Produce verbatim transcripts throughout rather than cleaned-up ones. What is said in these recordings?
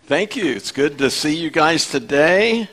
Thank you. It's good to see you guys today.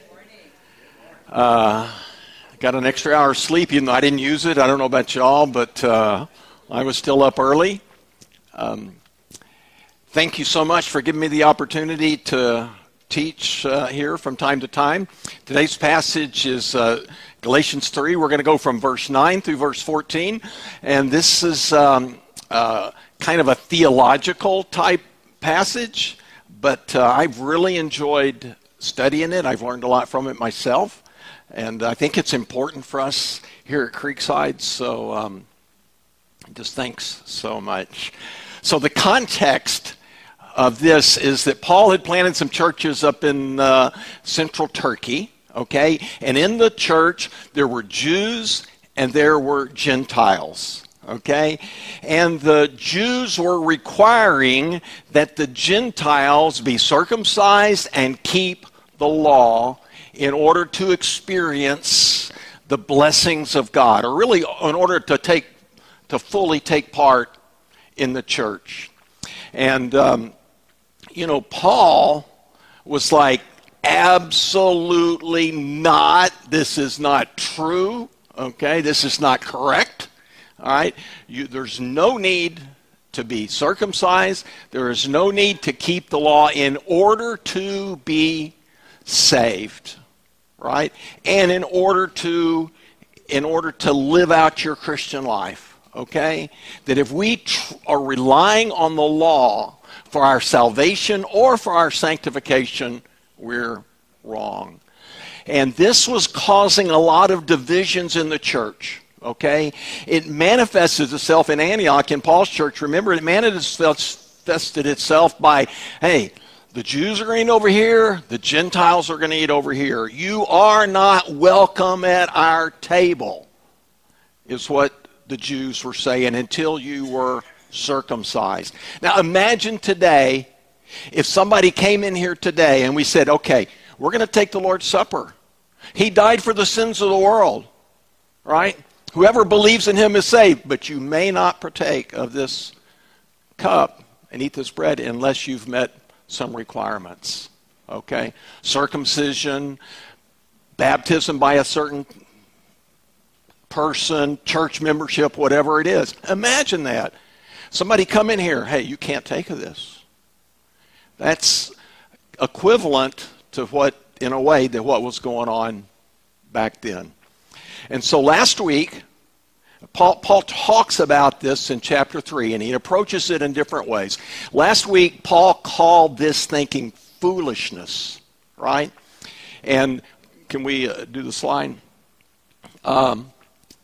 Uh, got an extra hour of sleep, even though I didn't use it. I don't know about y'all, but uh, I was still up early. Um, thank you so much for giving me the opportunity to teach uh, here from time to time. Today's passage is uh, Galatians three. We're going to go from verse nine through verse fourteen. And this is um, uh, kind of a theological type passage. But uh, I've really enjoyed studying it. I've learned a lot from it myself. And I think it's important for us here at Creekside. So um, just thanks so much. So the context of this is that Paul had planted some churches up in uh, central Turkey. Okay? And in the church, there were Jews and there were Gentiles. Okay? And the Jews were requiring that the Gentiles be circumcised and keep the law in order to experience the blessings of God, or really in order to take to fully take part in the church. And um, you know, Paul was like, absolutely not. This is not true. Okay, this is not correct. All right, you, there's no need to be circumcised. There is no need to keep the law in order to be saved, right? And in order to, in order to live out your Christian life, okay? That if we tr- are relying on the law for our salvation or for our sanctification, we're wrong. And this was causing a lot of divisions in the church. Okay, it manifested itself in Antioch in Paul's church. Remember, it manifested itself by, hey, the Jews are going to eat over here, the Gentiles are going to eat over here. You are not welcome at our table, is what the Jews were saying, until you were circumcised. Now imagine today, if somebody came in here today and we said, okay, we're going to take the Lord's Supper. He died for the sins of the world, right? Whoever believes in him is saved, but you may not partake of this cup and eat this bread unless you've met some requirements, okay? Circumcision, baptism by a certain person, church membership, whatever it is. Imagine that. Somebody come in here, hey, you can't take of this. That's equivalent to what, in a way, to what was going on back then. And so last week, Paul, Paul talks about this in chapter three, and he approaches it in different ways. Last week, Paul called this thinking foolishness, right? And can we uh, do the slide? Um,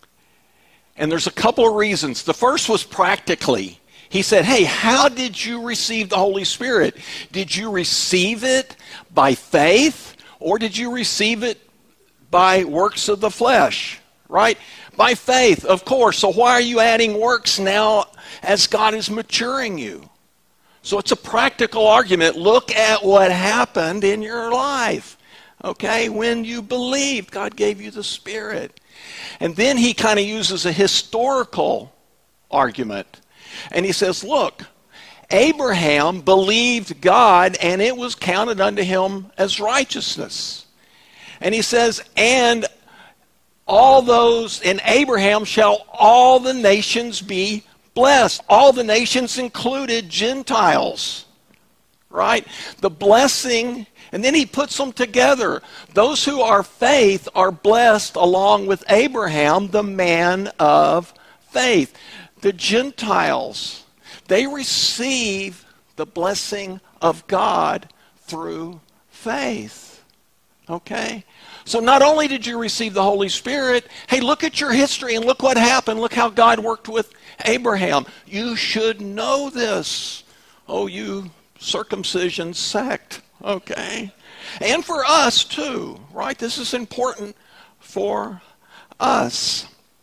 and there's a couple of reasons. The first was practically. He said, hey, how did you receive the Holy Spirit? Did you receive it by faith, or did you receive it by works of the flesh, right? By faith, of course. So why are you adding works now as God is maturing you? So it's a practical argument. Look at what happened in your life, okay? When you believed, God gave you the Spirit. And then he kind of uses a historical argument. And he says, look, Abraham believed God, and it was counted unto him as righteousness. And he says, and all those in Abraham shall all the nations be blessed. All the nations included Gentiles, right? The blessing, and then he puts them together. Those who are faith are blessed along with Abraham, the man of faith. The Gentiles, they receive the blessing of God through faith. Okay? So not only did you receive the Holy Spirit, hey, look at your history and look what happened. Look how God worked with Abraham. You should know this. Oh, you circumcision sect. Okay? And for us too, right? This is important for us.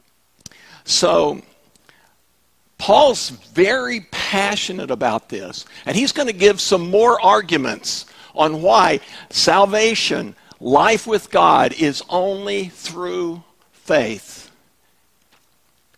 So Paul's very passionate about this. And he's going to give some more arguments on why salvation, life with God, is only through faith.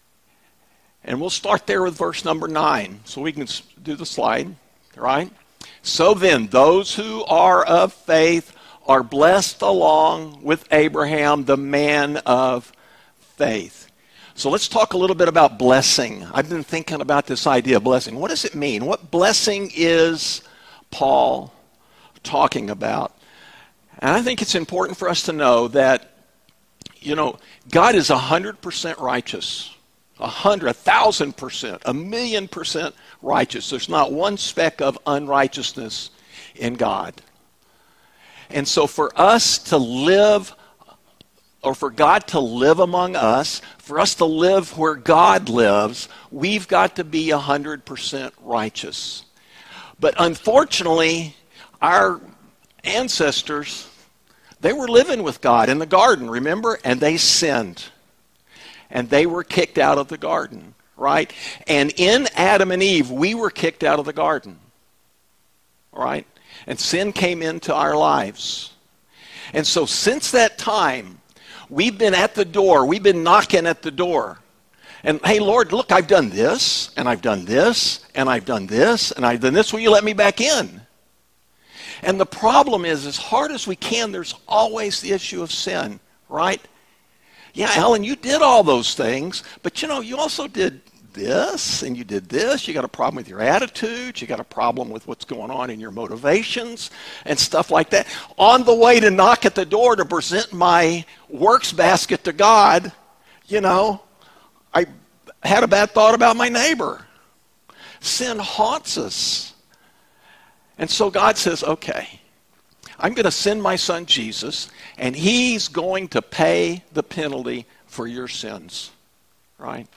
And we'll start there with verse number nine, so we can do the slide, right? So then, those who are of faith are blessed along with Abraham, the man of faith. So let's talk a little bit about blessing. I've been thinking about this idea of blessing. What does it mean? What blessing is Paul talking about? And I think it's important for us to know that, you know, God is one hundred percent righteous. A hundred, a thousand percent, a million percent righteous. There's not one speck of unrighteousness in God. And so for us to live, or for God to live among us, for us to live where God lives, we've got to be one hundred percent righteous. But unfortunately, our ancestors, they were living with God in the garden, remember? And they sinned. And they were kicked out of the garden, right? And in Adam and Eve, we were kicked out of the garden, right? And sin came into our lives. And so since that time, we've been at the door. We've been knocking at the door. And, hey, Lord, look, I've done this, and I've done this, and I've done this, and I've done this. Will you let me back in? And the problem is, as hard as we can, there's always the issue of sin, right? Yeah, Alan, you did all those things, but you know, you also did this, and you did this. You got a problem with your attitude. You got a problem with what's going on in your motivations and stuff like that. On the way to knock at the door to present my works basket to God, you know, I had a bad thought about my neighbor. Sin haunts us. And so God says, okay, I'm going to send my son Jesus, and he's going to pay the penalty for your sins, right?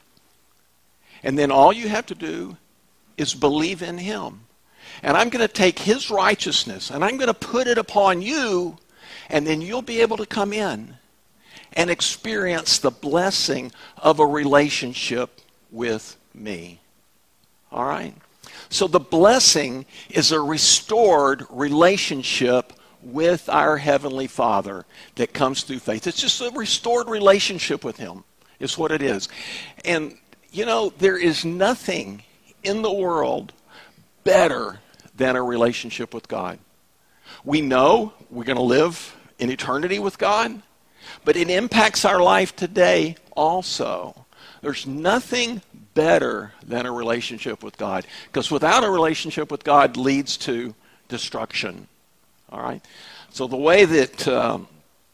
And then all you have to do is believe in him. And I'm going to take his righteousness, and I'm going to put it upon you, and then you'll be able to come in and experience the blessing of a relationship with me. All right? So the blessing is a restored relationship with our Heavenly Father that comes through faith. It's just a restored relationship with him is what it is. And, you know, there is nothing in the world better than a relationship with God. We know we're going to live in eternity with God, but it impacts our life today also. There's nothing better than a relationship with God, because without a relationship with God leads to destruction. All right? So the way that, um,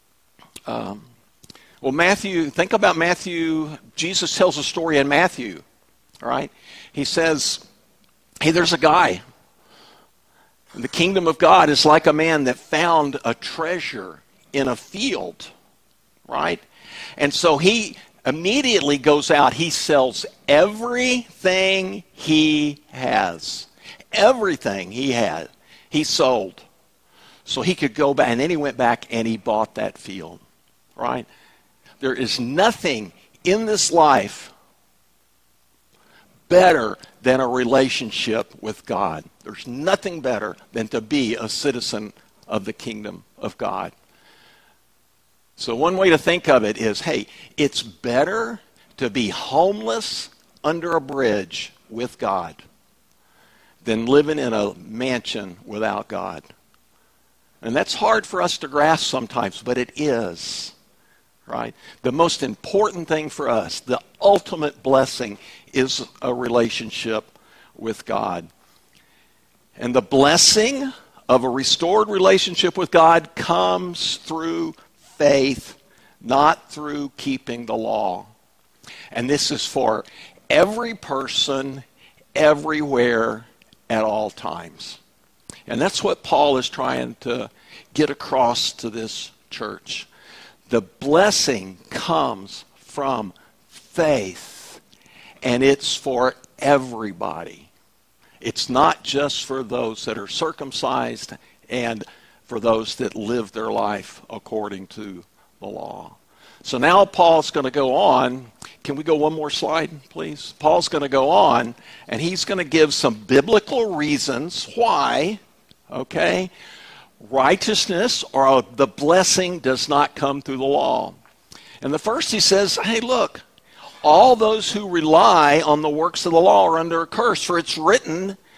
um, well, Matthew, think about Matthew. Jesus tells a story in Matthew. All right? He says, hey, there's a guy. The kingdom of God is like a man that found a treasure in a field. Right? And so he immediately goes out. He sells everything he has. Everything he had, he sold. So he could go back, and then he went back and he bought that field, right? There is nothing in this life better than a relationship with God. There's nothing better than to be a citizen of the kingdom of God. So one way to think of it is, hey, it's better to be homeless under a bridge with God than living in a mansion without God. And that's hard for us to grasp sometimes, but it is, right? The most important thing for us, the ultimate blessing, is a relationship with God. And the blessing of a restored relationship with God comes through faith, not through keeping the law. And this is for every person, everywhere, at all times. And that's what Paul is trying to get across to this church. The blessing comes from faith, and it's for everybody. It's not just for those that are circumcised and for those that live their life according to the law. So now Paul's going to go on. Can we go one more slide, please? Paul's going to go on, and he's going to give some biblical reasons why, okay, righteousness or the blessing does not come through the law. And the first he says, hey, look, all those who rely on the works of the law are under a curse, for it's written,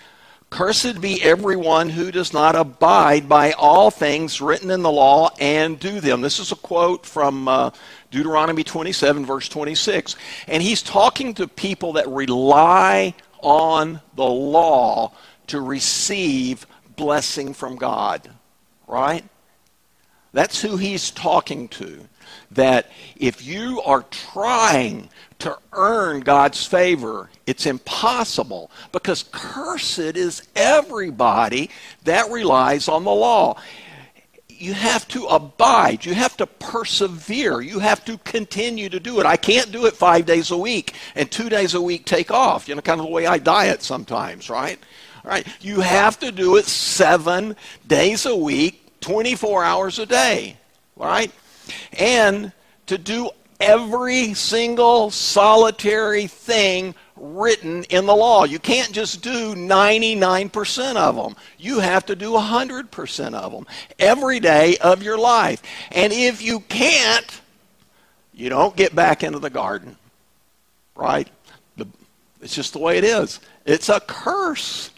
Cursed be everyone who does not abide by all things written in the law and do them. This is a quote from uh, Deuteronomy twenty-seven, verse twenty-six. And he's talking to people that rely on the law to receive blessing from God, right? That's who he's talking to. That if you are trying to earn God's favor, it's impossible, because cursed is everybody that relies on the law. You have to abide. You have to persevere. You have to continue to do it. I can't do it five days a week and two days a week take off. You know, kind of the way I diet sometimes, right? All right. You have to do it seven days a week, twenty-four hours a day, right? And to do every single solitary thing written in the law. You can't just do ninety-nine percent of them. You have to do one hundred percent of them every day of your life. And if you can't, you don't get back into the garden, right? The, it's just the way it is. It's a curse.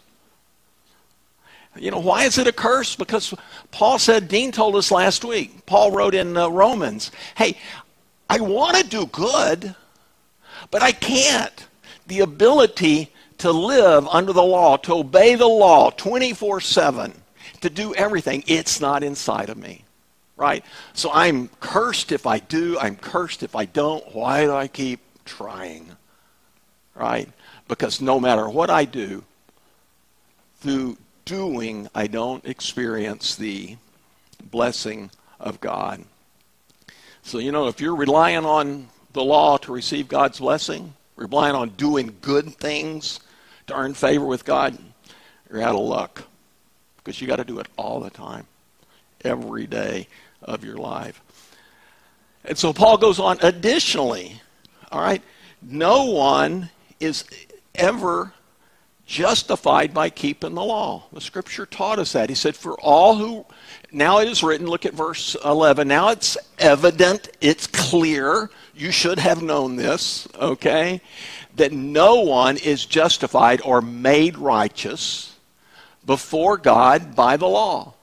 You know, why is it a curse? Because Paul said, Dean told us last week, Paul wrote in uh, Romans, hey, I want to do good, but I can't. The ability to live under the law, to obey the law twenty-four seven, to do everything, it's not inside of me, right? So I'm cursed if I do, I'm cursed if I don't. Why do I keep trying, right? Because no matter what I do, through doing, I don't experience the blessing of God. So, you know, if you're relying on the law to receive God's blessing, relying on doing good things to earn favor with God, you're out of luck, because you got to do it all the time, every day of your life. And so Paul goes on, additionally, all right, no one is ever justified by keeping the law. The scripture taught us that. He said, for all who, now it is written, look at verse eleven, now it's evident, it's clear, you should have known this, okay, that no one is justified or made righteous before God by the law.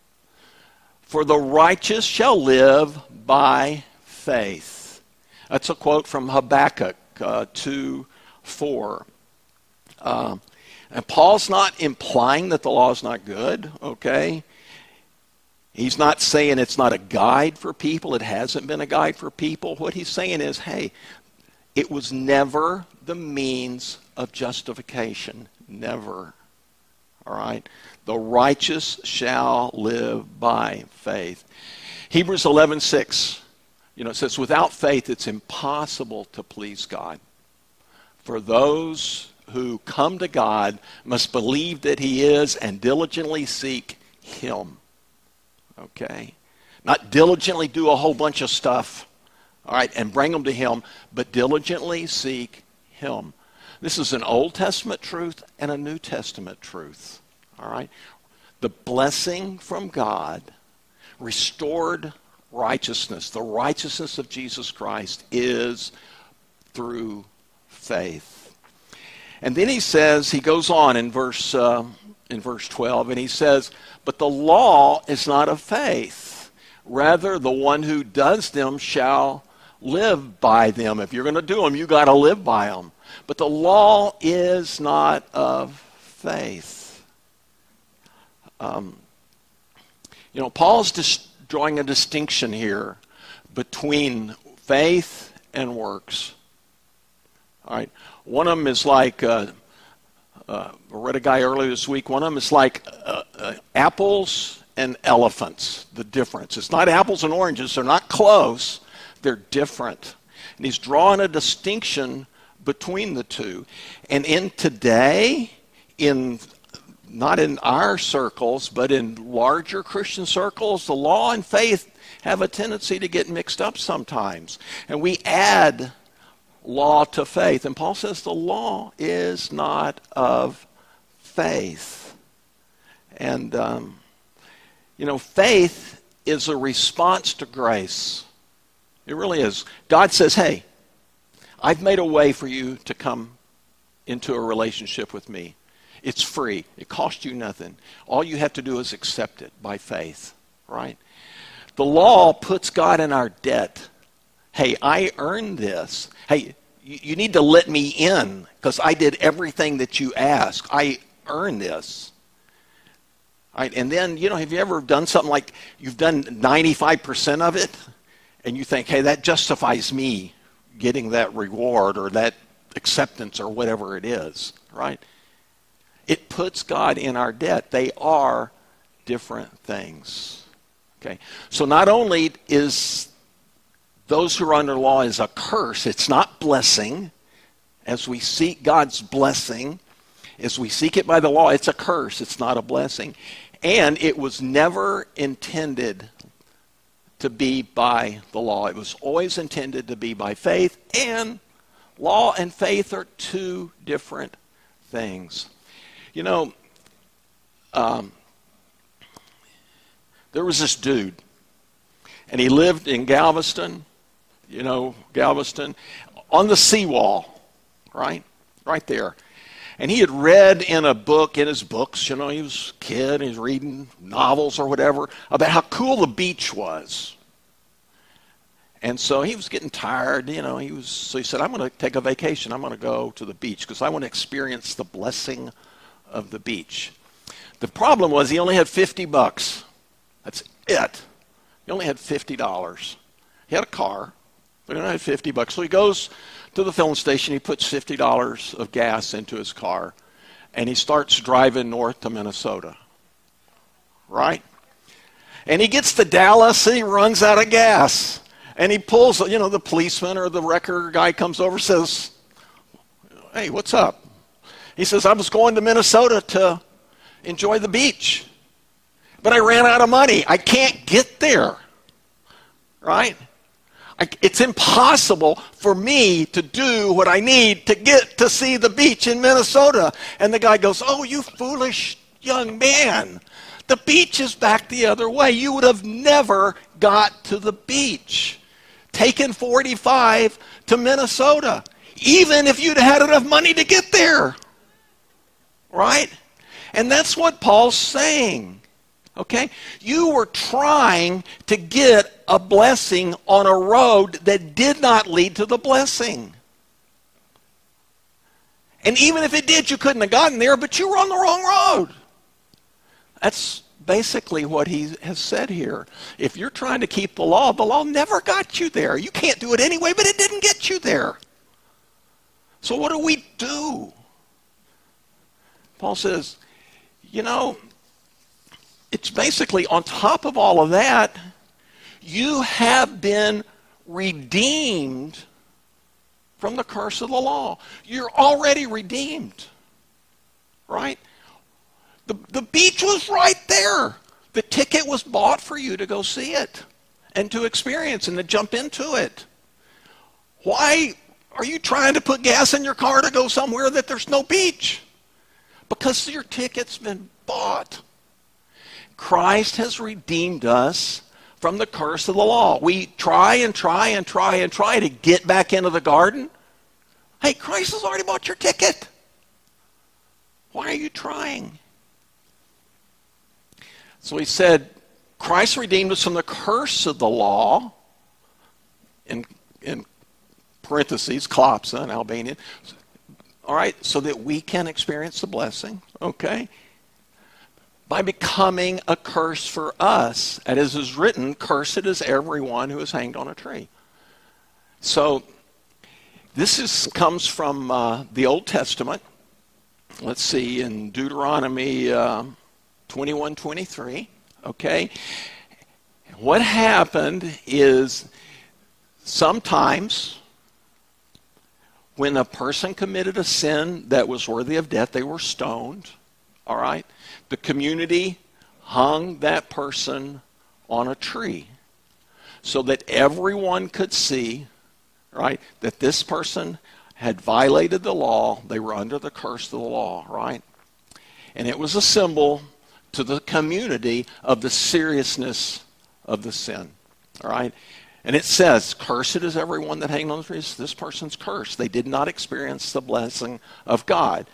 For the righteous shall live by faith. That's a quote from Habakkuk uh, two four. Uh, and Paul's not implying that the law is not good, okay? He's not saying it's not a guide for people. It hasn't been a guide for people. What he's saying is, hey, it was never the means of justification. Never. All right? The righteous shall live by faith. Hebrews eleven six, you know, it says, without faith it's impossible to please God. For those who come to God must believe that he is and diligently seek him. Okay? Not diligently do a whole bunch of stuff, all right, and bring them to him, but diligently seek him. This is an Old Testament truth and a New Testament truth, all right? The blessing from God, restored righteousness, the righteousness of Jesus Christ is through faith. And then he says, he goes on in verse uh, in verse twelve, and he says, but the law is not of faith. Rather, the one who does them shall live by them. If you're going to do them, you got to live by them. But the law is not of faith. Um, you know, Paul's dis- drawing a distinction here between faith and works. All right. One of them is like, uh, uh, I read a guy earlier this week, one of them is like uh, uh, apples and elephants, the difference. It's not apples and oranges. They're not close. They're different. And he's drawing a distinction between the two. And in today, in not in our circles, but in larger Christian circles, the law and faith have a tendency to get mixed up sometimes. And we add law to faith. And Paul says the law is not of faith. And, um, you know, faith is a response to grace. It really is. God says, hey, I've made a way for you to come into a relationship with me. It's free. It costs you nothing. All you have to do is accept it by faith, right? The law puts God in our debt. Hey, I earned this. Hey, you, you need to let me in because I did everything that you asked. I earned this. Right? And then, you know, have you ever done something like you've done ninety-five percent of it and you think, hey, that justifies me getting that reward or that acceptance or whatever it is, right? It puts God in our debt. They are different things. Okay, so not only is those who are under law is a curse, it's not blessing. As we seek God's blessing, as we seek it by the law, it's a curse. It's not a blessing. And it was never intended to be by the law. It was always intended to be by faith. And law and faith are two different things. You know, um, there was this dude, and he lived in Galveston, you know, Galveston, on the seawall, right? Right there. And he had read in a book, in his books, you know, he was a kid, he was reading novels or whatever, about how cool the beach was. And so he was getting tired, you know, he was, so he said, I'm going to take a vacation. I'm going to go to the beach because I want to experience the blessing of the beach. The problem was he only had fifty bucks. That's it. He only had fifty dollars. He had a car, but he only had fifty bucks. So he goes to the filling station, he puts fifty dollars of gas into his car, and he starts driving north to Minnesota. Right? And he gets to Dallas, and he runs out of gas. And he pulls, you know, the policeman or the wrecker guy comes over and says, hey, what's up? He says, I was going to Minnesota to enjoy the beach, but I ran out of money. I can't get there, right? I, it's impossible for me to do what I need to get to see the beach in Minnesota. And the guy goes, oh, you foolish young man. The beach is back the other way. You would have never got to the beach. Taken forty-five to Minnesota, even if you'd had enough money to get there. Right? And that's what Paul's saying. Okay? You were trying to get a blessing on a road that did not lead to the blessing. And even if it did, you couldn't have gotten there, but you were on the wrong road. That's basically what he has said here. If you're trying to keep the law, the law never got you there. You can't do it anyway, but it didn't get you there. So what do we do? Paul says, you know, it's basically on top of all of that, you have been redeemed from the curse of the law. You're already redeemed, right? The, the beach was right there. The ticket was bought for you to go see it and to experience and to jump into it. Why are you trying to put gas in your car to go somewhere that there's no beach? Because your ticket's been bought. Christ has redeemed us from the curse of the law. We try and try and try and try to get back into the garden. Hey, Christ has already bought your ticket. Why are you trying? So he said, Christ redeemed us from the curse of the law, in, in parentheses, klopsa in Albanian, all right, so that we can experience the blessing, okay, by becoming a curse for us. And as is written, cursed is everyone who is hanged on a tree. So this is comes from uh, the Old Testament. Let's see, in Deuteronomy uh, twenty-one twenty-three, okay? What happened is sometimes when a person committed a sin that was worthy of death, they were stoned, all right? The community hung that person on a tree so that everyone could see, right, that this person had violated the law. They were under the curse of the law, right? And it was a symbol to the community of the seriousness of the sin, all right? And it says, cursed is everyone that hangs on the tree. This person's cursed. They did not experience the blessing of God.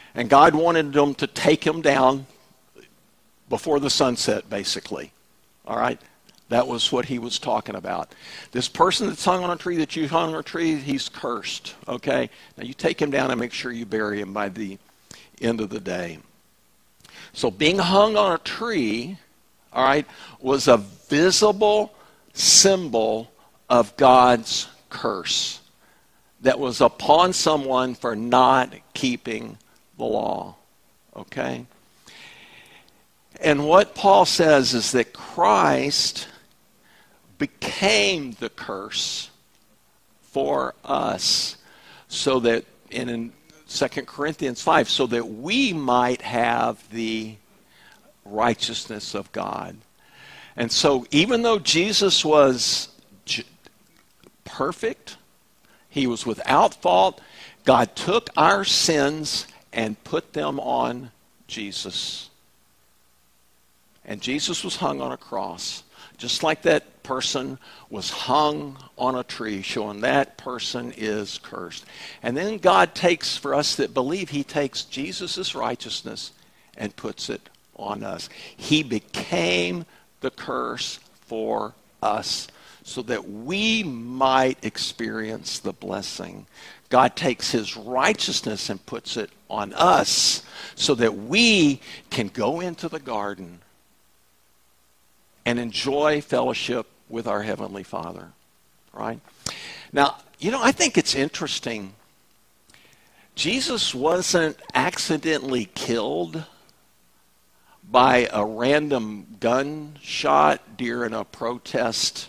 And God wanted them to take him down before the sunset, basically. All right? That was what he was talking about. This person that's hung on a tree, that you hung on a tree, he's cursed. Okay? Now you take him down and make sure you bury him by the end of the day. So being hung on a tree, all right, was a visible symbol of God's curse that was upon someone for not keeping the law. Okay? And what Paul says is that Christ became the curse for us, so that, and in Second Corinthians five, so that we might have the righteousness of God. And so even though Jesus was j- perfect, he was without fault, God took our sins and put them on Jesus. And Jesus was hung on a cross, just like that person was hung on a tree, showing that person is cursed. And then God takes, for us that believe, he takes Jesus' righteousness and puts it on us. He became the curse for us so that we might experience the blessing. God takes his righteousness and puts it on us so that we can go into the garden and enjoy fellowship with our Heavenly Father, right? Now, you know, I think it's interesting. Jesus wasn't accidentally killed by a random gunshot during a protest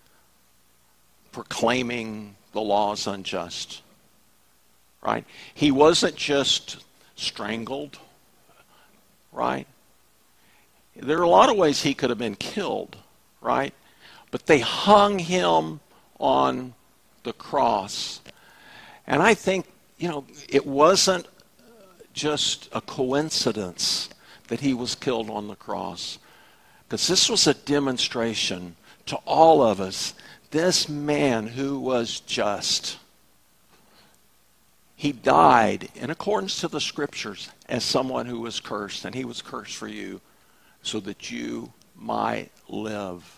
proclaiming the law is unjust, right? He wasn't just strangled, right? There are a lot of ways he could have been killed, right? But they hung him on the cross. And I think, you know, it wasn't just a coincidence that he was killed on the cross. Because this was a demonstration to all of us. This man who was just, he died in accordance to the scriptures as someone who was cursed. And he was cursed for you, so that you might live.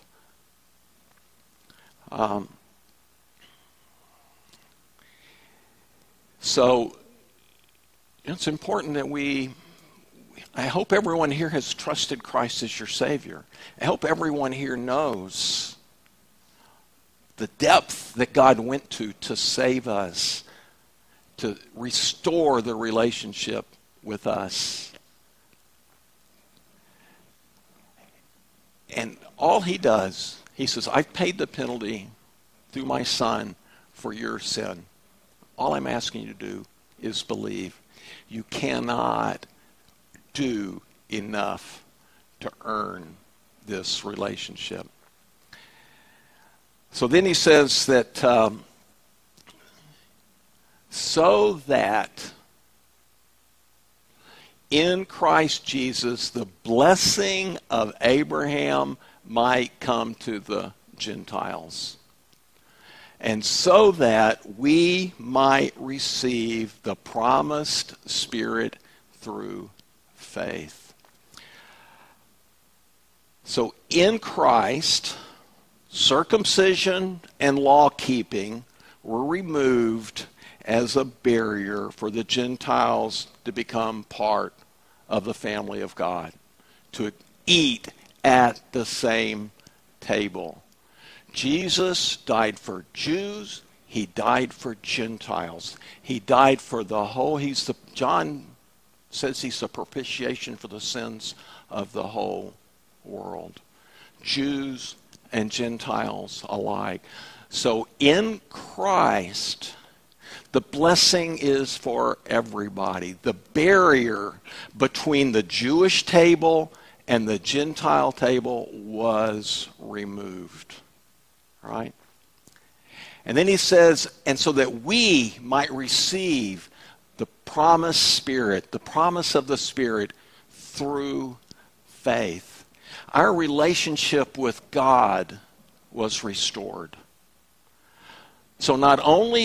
Um, so it's important that we, I hope everyone here has trusted Christ as your Savior. I hope everyone here knows the depth that God went to to save us, to restore the relationship with us. And all he does, he says, I've paid the penalty through my Son for your sin. All I'm asking you to do is believe. You cannot do enough to earn this relationship. So then he says that um, so that in Christ Jesus, the blessing of Abraham might come to the Gentiles. And so that we might receive the promised Spirit through faith. So in Christ, circumcision and law-keeping were removed as a barrier for the Gentiles to become part of the family of God, to eat at the same table. Jesus died for Jews. He died for Gentiles. He died for the whole. He's the, John says he's the propitiation for the sins of the whole world. Jews and Gentiles alike. So in Christ, the blessing is for everybody. The barrier between the Jewish table and the Gentile table was removed. Right? And then he says, and so that we might receive the promised Spirit, the promise of the Spirit through faith. Our relationship with God was restored. So not only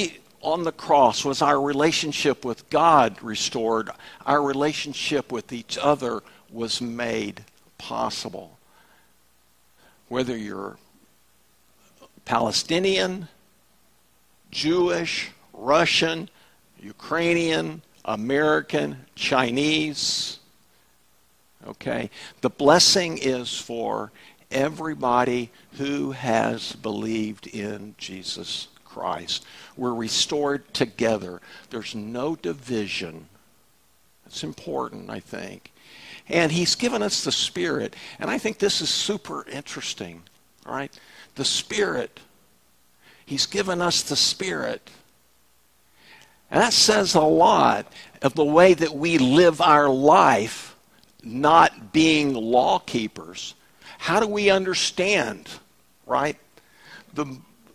on the cross was our relationship with God restored. Our relationship with each other was made possible. Whether you're Palestinian, Jewish, Russian, Ukrainian, American, Chinese, okay, the blessing is for everybody who has believed in Jesus Christ. We're restored together. There's no division. It's important, I think. And he's given us the Spirit. And I think this is super interesting, all right? The Spirit. He's given us the Spirit. And that says a lot of the way that we live our life, not being law keepers. How do we understand, right, the,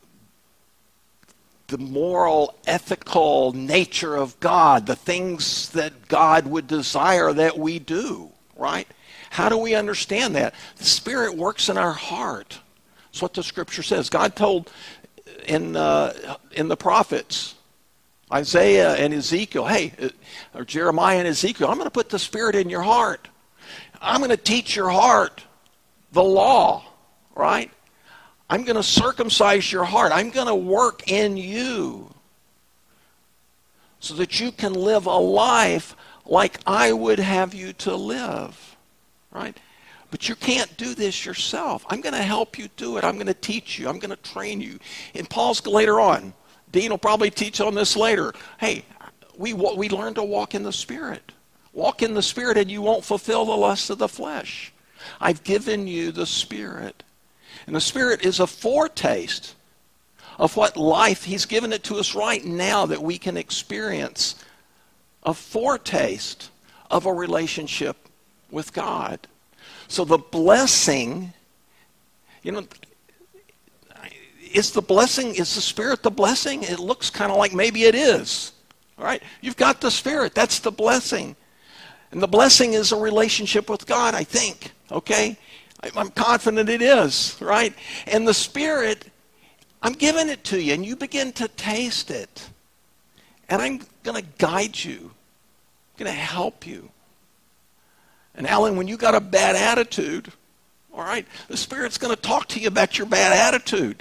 the moral, ethical nature of God, the things that God would desire that we do, right? How do we understand that? The Spirit works in our heart. That's what the Scripture says. God told in, uh, in the prophets, Isaiah and Ezekiel, hey, or Jeremiah and Ezekiel, I'm going to put the Spirit in your heart. I'm going to teach your heart the law, right? I'm going to circumcise your heart. I'm going to work in you so that you can live a life like I would have you to live, right? But you can't do this yourself. I'm going to help you do it. I'm going to teach you. I'm going to train you. And Paul's later on, Dean will probably teach on this later. Hey, we, we learn to walk in the Spirit. Walk in the Spirit and you won't fulfill the lust of the flesh. I've given you the Spirit. And the Spirit is a foretaste of what life, he's given it to us right now that we can experience. A foretaste of a relationship with God. So the blessing, you know, is the blessing, is the Spirit the blessing? It looks kind of like maybe it is. All right? You've got the Spirit. That's the blessing. And the blessing is a relationship with God, I think. Okay? I'm confident it is, right? And the Spirit, I'm giving it to you, and you begin to taste it. And I'm going to guide you. I'm going to help you. And Alan, when you got a bad attitude, all right, the Spirit's going to talk to you about your bad attitude.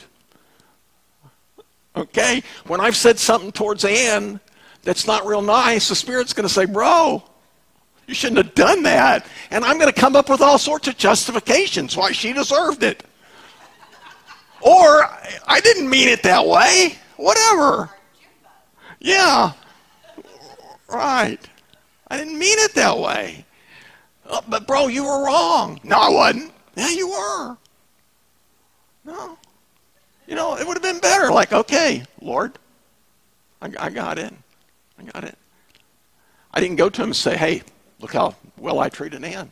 Okay? When I've said something towards Ann that's not real nice, the Spirit's going to say, bro, you shouldn't have done that. And I'm going to come up with all sorts of justifications why she deserved it. Or, I didn't mean it that way. Whatever. Yeah. Right. I didn't mean it that way. Oh, but bro, you were wrong. No, I wasn't. Yeah, you were. No. You know, it would have been better. Like, okay, Lord, I, I got it. I got it. I didn't go to him and say, hey, look how well I treated Ann.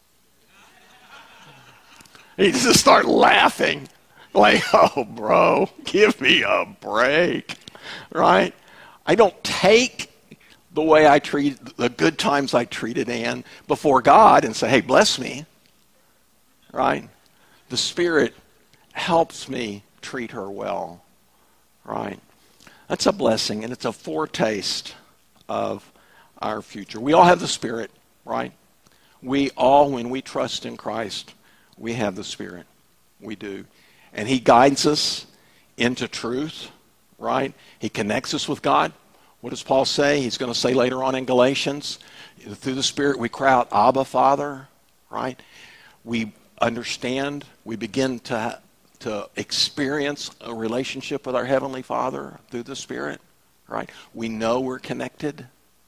He just start laughing. Like, oh, bro, give me a break. Right? I don't take the way I treat, the good times I treated Ann before God and say, hey, bless me. Right? The Spirit helps me treat her well. Right? That's a blessing, and it's a foretaste of our future. We all have the Spirit, right? We all, when we trust in Christ, we have the Spirit. We do. And he guides us into truth, right? He connects us with God. What does Paul say? He's going to say later on in Galatians, through the Spirit we cry out, Abba, Father, right? We understand, we begin to, to experience a relationship with our Heavenly Father through the Spirit, right? We know we're connected.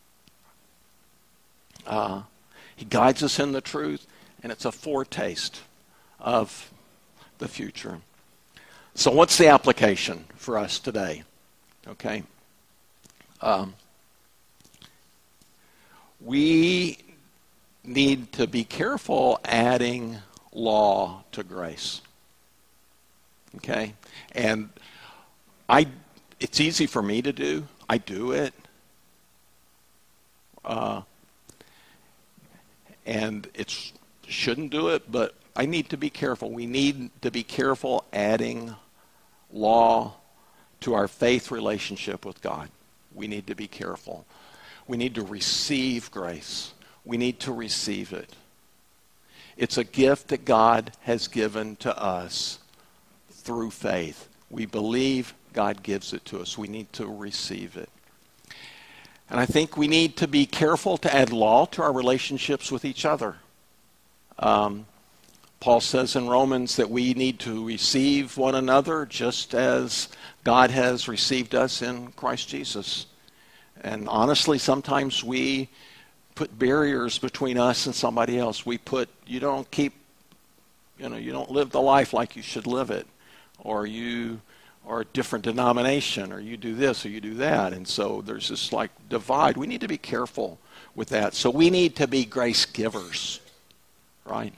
Uh, he guides us in the truth, and it's a foretaste of the future. So what's the application for us today? Okay. Um, we need to be careful adding law to grace. Okay? And I, it's easy for me to do. I do it. Uh, and it shouldn't do it, but I need to be careful. We need to be careful adding law to our faith relationship with God. We need to be careful. We need to receive grace. We need to receive it. It's a gift that God has given to us through faith. We believe God gives it to us. We need to receive it. And I think we need to be careful to add law to our relationships with each other. Um, Paul says in Romans that we need to receive one another just as God has received us in Christ Jesus. And honestly, sometimes we put barriers between us and somebody else. We put, you don't keep, you know, you don't live the life like you should live it. Or you are a different denomination, or you do this, or you do that. And so there's this like divide. We need to be careful with that. So we need to be grace givers, right?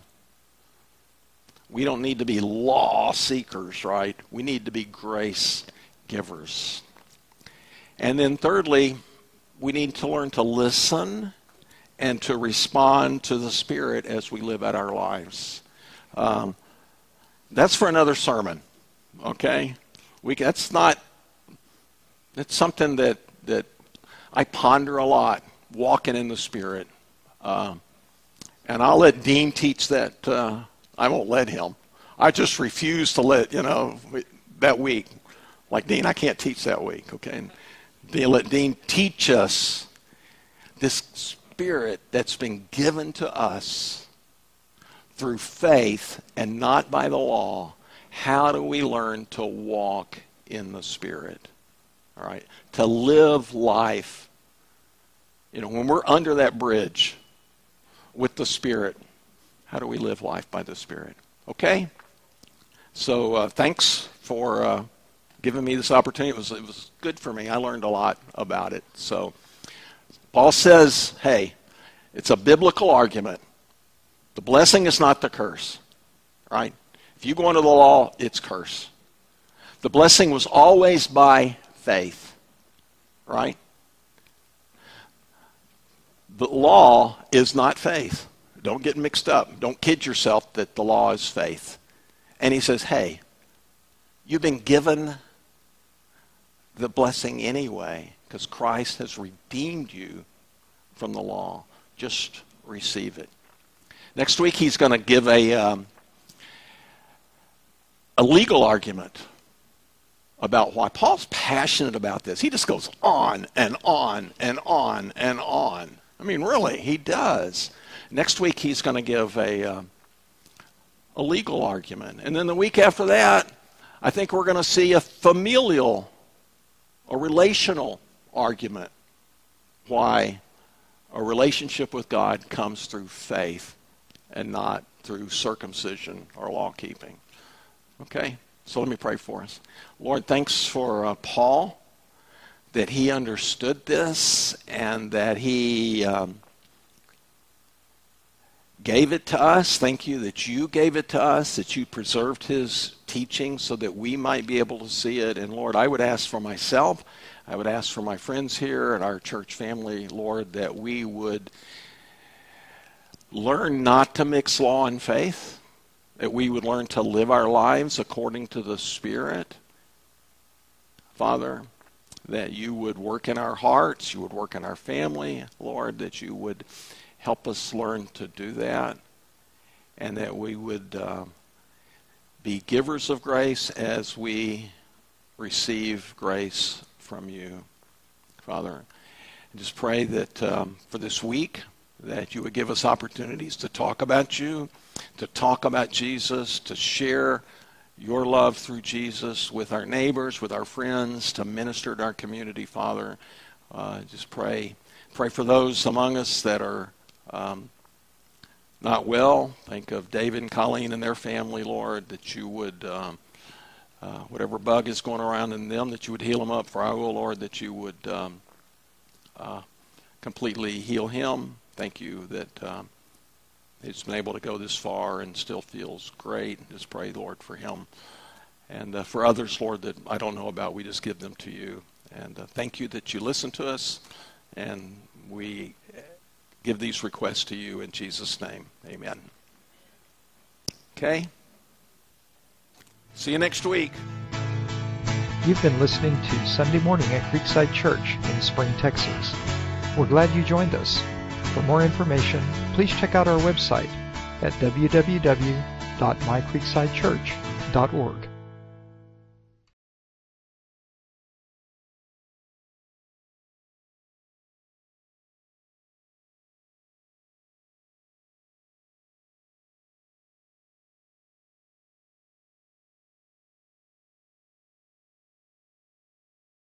We don't need to be law seekers, right? We need to be grace givers. And then thirdly, we need to learn to listen and to respond to the Spirit as we live out our lives. Um, that's for another sermon, okay? We, that's not, it's something that, that I ponder a lot, walking in the Spirit. Um, and I'll let Dean teach that. Uh, I won't let him. I just refuse to let, you know, that week. Like, Dean, I can't teach that week, okay? Dean, let Dean teach us this Spirit that's been given to us through faith and not by the law. How do we learn to walk in the Spirit? All right? To live life. You know, when we're under that bridge with the Spirit, how do we live life by the Spirit? Okay? So uh, thanks for uh, giving me this opportunity. It was, it was good for me. I learned a lot about it. So Paul says, hey, it's a biblical argument. The blessing is not the curse, right? If you go under the law, it's curse. The blessing was always by faith, right? The law is not faith. Don't get mixed up. Don't kid yourself that the law is faith. And he says, hey, you've been given the blessing anyway because Christ has redeemed you from the law. Just receive it. Next week he's going to give a, um, a legal argument about why Paul's passionate about this. He just goes on and on and on and on. I mean, really, he does. Next week he's going to give a, uh, a legal argument. And then the week after that, I think we're going to see a familial, a relational argument. Why a relationship with God comes through faith and not through circumcision or law keeping. Okay, so let me pray for us. Lord, thanks for uh, Paul, that he understood this and that he um, gave it to us. Thank you that you gave it to us, that you preserved his teaching so that we might be able to see it. And Lord, I would ask for myself, I would ask for my friends here and our church family, Lord, that we would learn not to mix law and faith, that we would learn to live our lives according to the Spirit. Father, that you would work in our hearts, you would work in our family, Lord, that you would help us learn to do that, and that we would uh, be givers of grace as we receive grace from you, Father. I just pray that um, for this week, that you would give us opportunities to talk about you, to talk about Jesus, to share your love through Jesus with our neighbors, with our friends, to minister to our community, Father. Uh, just pray. Pray for those among us that are um, not well. Think of David and Colleen and their family, Lord, that you would, um, uh, whatever bug is going around in them, that you would heal them up. For I will, Lord, that you would um, uh, completely heal him. Thank you that um, he's been able to go this far and still feels great. Just pray, Lord, for him. And uh, for others, Lord, that I don't know about, we just give them to you. And uh, thank you that you listen to us. And we give these requests to you in Jesus' name. Amen. Okay? See you next week. You've been listening to Sunday Morning at Creekside Church in Spring, Texas. We're glad you joined us. For more information, please check out our website at w w w dot my creekside church dot org.